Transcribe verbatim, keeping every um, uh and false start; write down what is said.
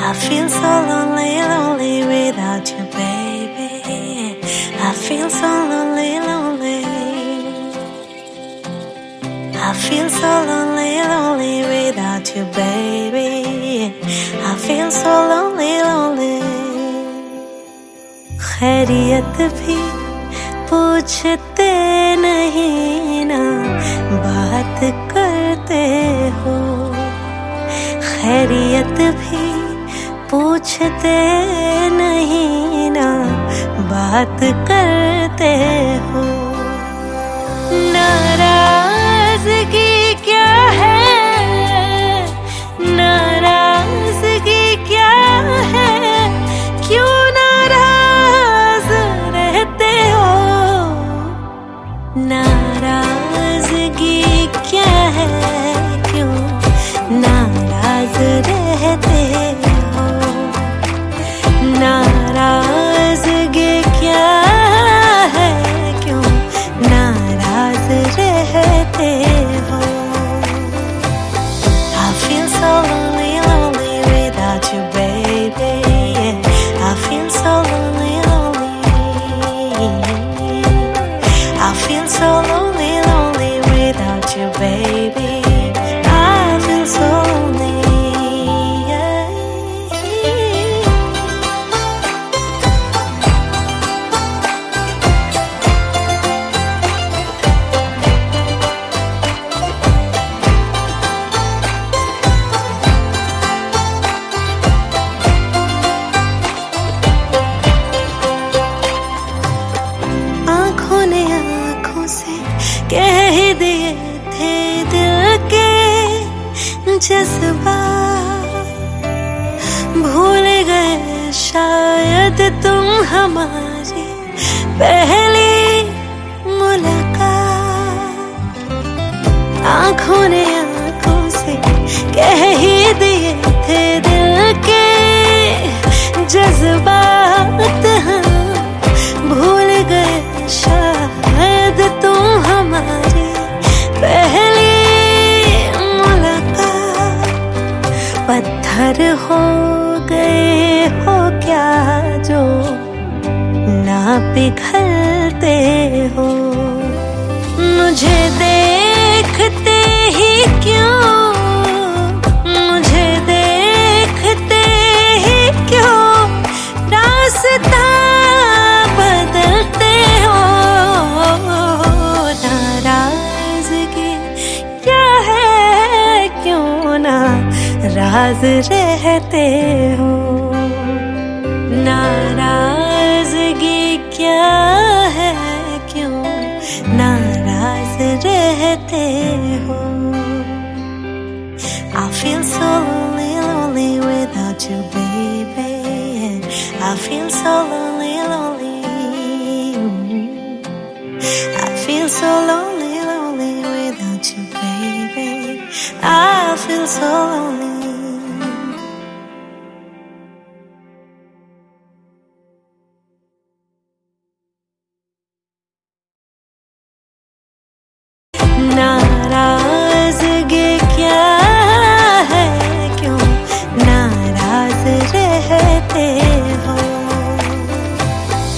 I feel so lonely, lonely without you, baby. I feel so lonely, lonely. I feel so lonely, lonely without you, baby. I feel so lonely, lonely. खैरियत भी पूछते नहीं ना बात करते हो, खैरियत भी पूछते नहीं ना बात करते हो। नाराज़गी क्या है, नाराज़गी क्या है, क्यों नाराज़ रहते हो। नाराज़गी क्या है, क्यों नाराज़ रहते हो। नाराज़गी क्या है, क्यों नाराज़ रहते हो। I feel so lonely, lonely without you, baby. I feel so lonely, lonely. I feel so lonely, lonely without you, baby. I feel so lonely. आँखों ने आँखों से कह ही दिए थे दिल के जज्बात, भूल गए शायद तुम हमारी पहली मुलाकात। आँखों ने आँखों से कह ही दिए थे दिल के जज्बात, हाँ भूल गए शायद तुम हमारी पहली मुलाकात। पत्थर हो गए हो क्या जो ना पिघलते हो, मुझे देखते ही क्यों, मुझे देखते ही क्यों रास्ता बदलते हो। नाराज़गी क्या है, क्यों नाराज़ रहते हो। नाराज़गी क्या है, क्यों नाराज़ रहते हो। I feel so lonely, lonely without you, baby. I feel so lonely, lonely. I feel so lonely, lonely without you, baby. I feel so lonely.